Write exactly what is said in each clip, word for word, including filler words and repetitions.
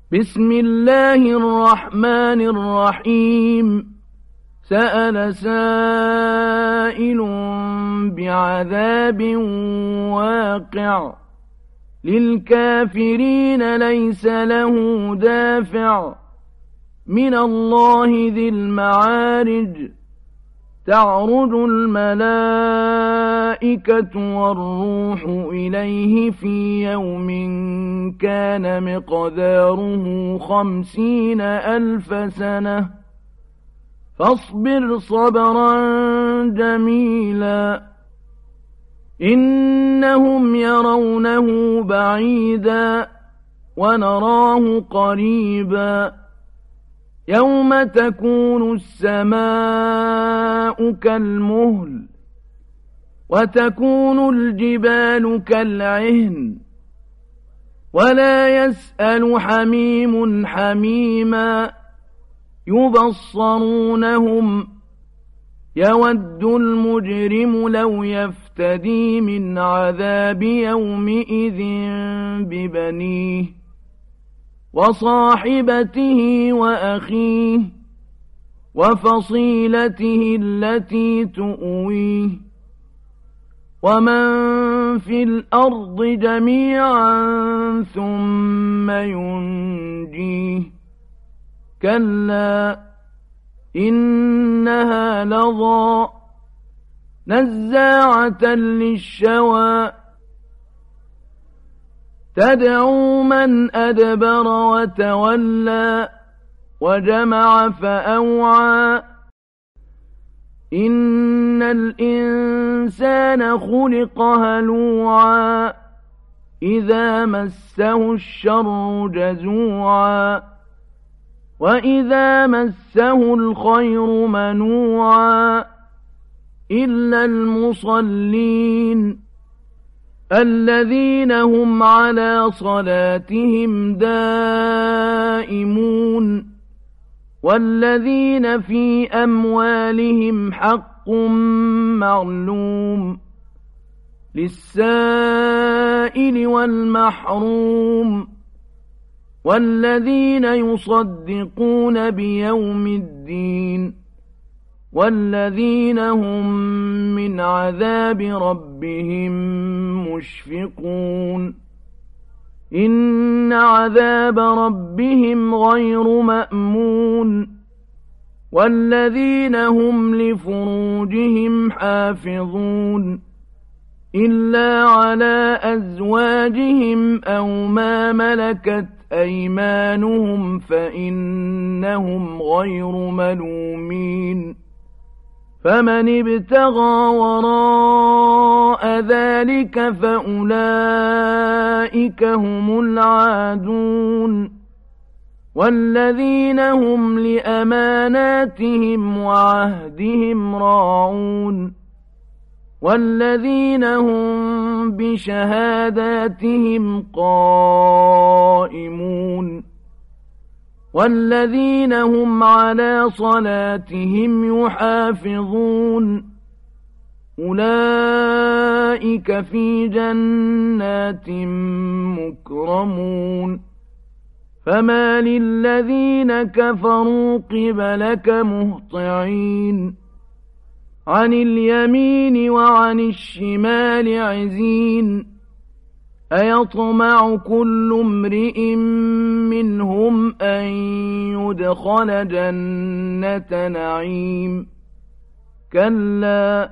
بسم الله الرحمن الرحيم سأل سائل بعذاب واقع للكافرين ليس له دافع من الله ذي المعارج تعرج الملائكة والروح إليه في يوم كان مقداره خمسين ألف سنة فاصبر صبرا جميلا إنهم يرونه بعيدا ونراه قريبا يوم تكون السماء كالمهل وتكون الجبال كالعهن ولا يسأل حميم حميما يبصرونهم يود المجرم لو يفتدي من عذاب يومئذ ببنيه وصاحبته وأخيه وفصيلته التي تؤويه ومن في الأرض جميعا ثم ينجيه كلا إنها لظى نزاعة للشوى تدعو من أدبر وتولى وجمع فأوعى إن الإنسان خلق هلوعا إذا مسه الشر جزوعا وإذا مسه الخير منوعا إلا المصلين الذين هم على صلاتهم دائمون والذين في أموالهم حق معلوم للسائل والمحروم والذين يصدقون بيوم الدين والذين هم من عذاب ربهم مشفقون إن عذاب ربهم غير مأمون والذين هم لفروجهم حافظون إلا على أزواجهم أو ما ملكت أيمانهم فإنهم غير ملومين فمن ابتغى وراء ذلك فأولئك هم العادون والذين هم لأماناتهم وعهدهم راعون والذين هم بشهاداتهم قائمون والذين هم على صلاتهم يحافظون أولئك في جنات مكرمون فما للذين كفروا قبلك مهطعين عن اليمين وعن الشمال عزين أيطمع كل امرئ منهم أن يدخل جنة نعيم كلا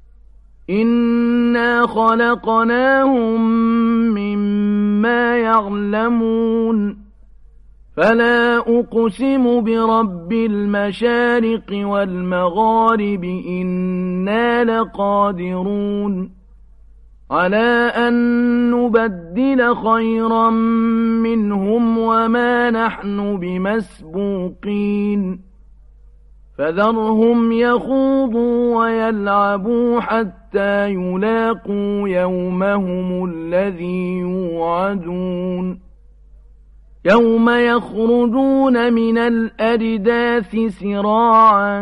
إنا خلقناهم مما يعلمون فلا أقسم برب المشارق والمغارب إنا لقادرون على أن نبدل خيرا منهم وما نحن بمسبوقين فذرهم يخوضوا ويلعبوا حتى يلاقوا يومهم الذي يوعدون يوم يخرجون من الأجداث سراعا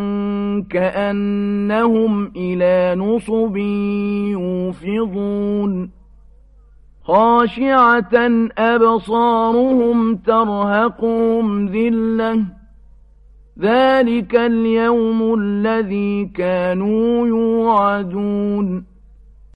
كأنهم إلى نصب يوفضون خاشعة أبصارهم ترهقهم ذلة ذلك اليوم الذي كانوا يوعدون